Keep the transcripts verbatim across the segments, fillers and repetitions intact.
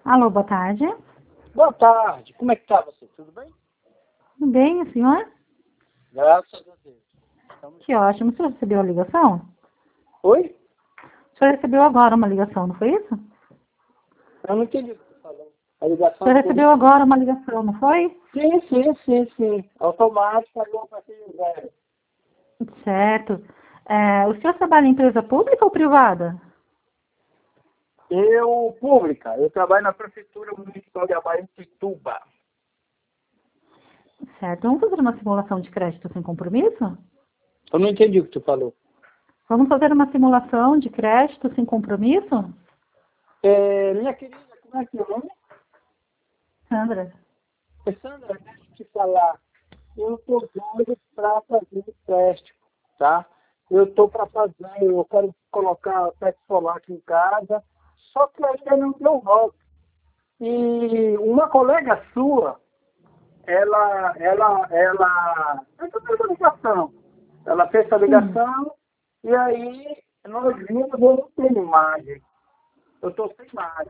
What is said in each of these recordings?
Alô, boa tarde. Boa tarde. Como é que tá você? Tudo bem? Tudo bem, o senhor? Graças a Deus. Estamos... Que ótimo. O senhor recebeu a ligação? Oi? O senhor recebeu agora uma ligação, não foi isso? Eu não entendi o que você falou. A O ligação senhor foi... recebeu agora uma ligação, não foi? Sim, sim, sim, sim. Automático, pagou para zero. Certo. É, o senhor trabalha em empresa pública ou privada? Eu, pública, eu trabalho na Prefeitura Municipal de Abaetuba. Certo. Vamos fazer uma simulação de crédito sem compromisso? Eu não entendi o que tu falou. Vamos fazer uma simulação de crédito sem compromisso? É, minha querida, como é que é o nome? Sandra. É, Sandra, deixa eu te falar. Eu estou doido para fazer empréstimo, tá? Eu estou para fazer, eu quero colocar teto solar aqui em casa, só que ainda não deu voto. E uma colega sua, ela, ela, ela, fez essa ligação. Ela fez essa Sim. ligação e aí nós vimos, eu não tenho imagem. Eu estou sem imagem.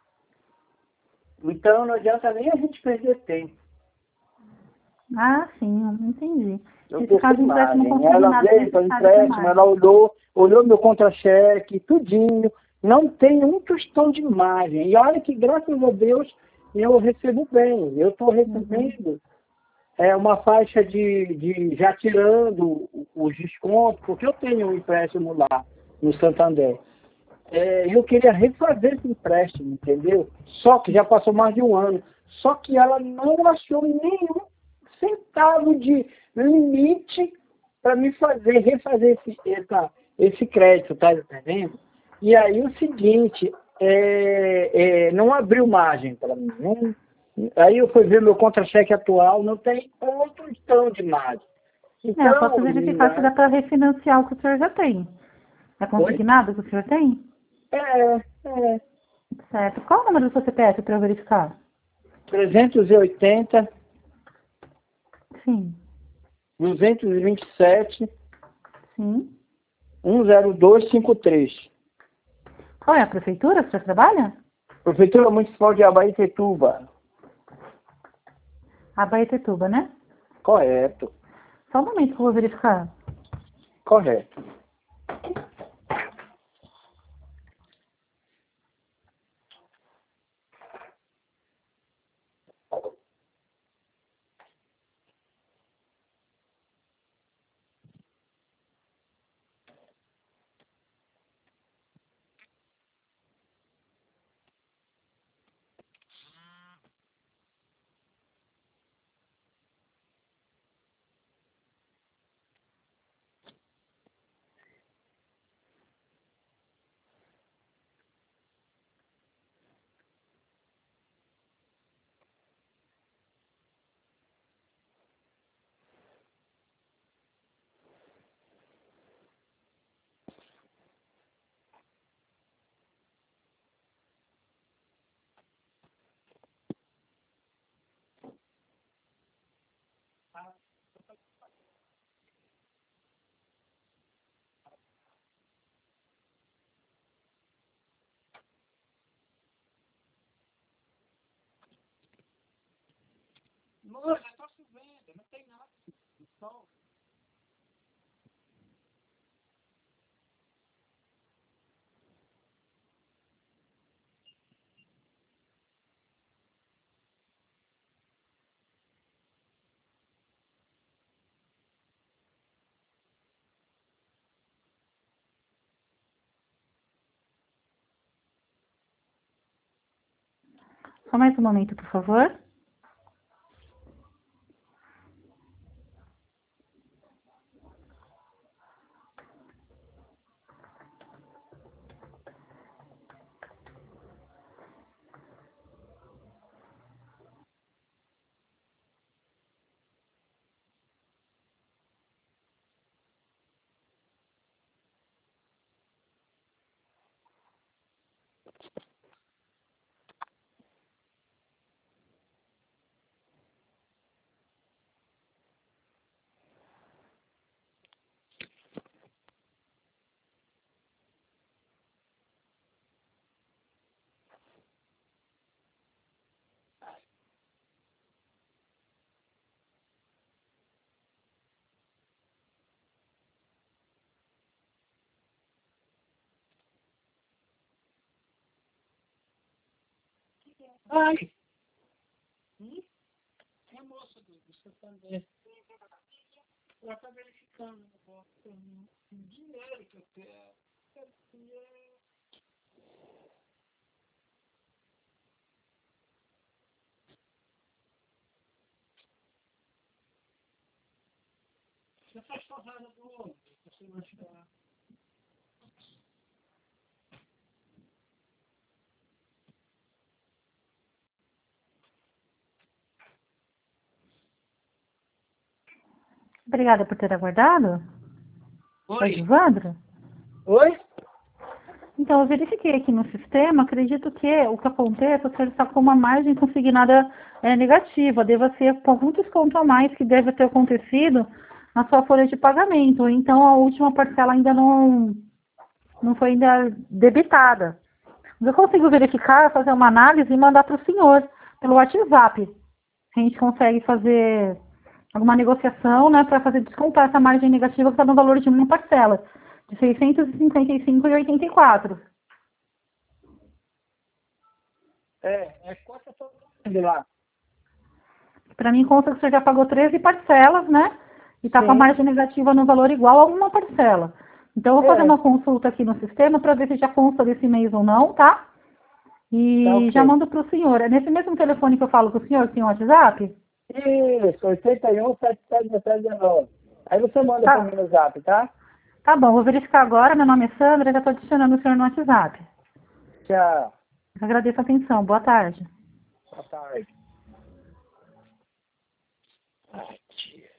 Então não adianta nem a gente perder tempo. Ah, sim, entendi. Eu Nesse estou caso, sem a empresa não imagem. conseguir Ela nada veio para o necessário para empréstimo, mais. ela olhou, olhou meu contra-cheque, tudinho. Não tem um tostão de imagem. E olha que, graças a Deus, eu recebo bem. Eu estou Uhum. recebendo é, uma faixa de, de, já tirando os descontos, porque eu tenho um empréstimo lá no Santander. É, eu queria refazer esse empréstimo, entendeu? Só que já passou mais de um ano. Só que ela não achou nenhum centavo de limite para me fazer, refazer esse, essa, esse crédito, tá entendendo? E aí o seguinte, é, é, não abriu margem para mim. Não, aí eu fui ver meu contra-cheque atual, não tem um tostão de margem. É, eu posso Então, verificar se menina, dá para refinanciar o que o senhor já tem. É oi? consignado o que o senhor tem? É, é, Certo. Qual o número do seu C P F para eu verificar? trezentos e oitenta, Sim. duzentos e vinte e sete, Sim. cento e dois cinquenta e três. Qual é a prefeitura que o senhor trabalha? Prefeitura Municipal de Abaetetuba. Abaetetuba, né? Correto, Só um momento que eu vou verificar. correto. Nossa, está chovendo, não tem nada de sol. Só mais um momento, por favor. Ai, hum? É a moça do, do Santander. Ela está verificando o dinheiro que eu quero. Quero dinheiro. Você faz forrada do outro, você não chegar. Obrigada por ter aguardado. Oi, Oi? Evandro? Oi? Então, eu verifiquei aqui no sistema, acredito que o que acontece é que ele está com uma margem consignada é, negativa, deva ser com algum desconto a mais que deve ter acontecido na sua folha de pagamento. Então, a última parcela ainda não, não foi ainda debitada. Mas eu consigo verificar, fazer uma análise e mandar para o senhor pelo WhatsApp. A gente consegue fazer alguma negociação, né, para fazer descontar essa margem negativa que está no valor de uma parcela, de seiscentos e cinquenta e cinco reais e oitenta e quatro centavos. É, é quanto eu tô de lá? Para mim consta que o senhor já pagou treze parcelas, né? E está com a Sim. margem negativa no valor igual a uma parcela. Então, eu vou fazer É, uma consulta aqui no sistema para ver se já consta desse mês ou não, tá? tá E já ok. mando para o senhor. É nesse mesmo telefone que eu falo com o senhor, que tem o WhatsApp? Isso, oitenta e um, sete sete dezenove. Aí você manda para Tá. mim no zap, tá? Tá bom, vou verificar agora. Meu nome é Sandra, já estou adicionando o senhor no WhatsApp. Tchau. Agradeço a atenção. Boa tarde. Boa tarde. Ai, tia.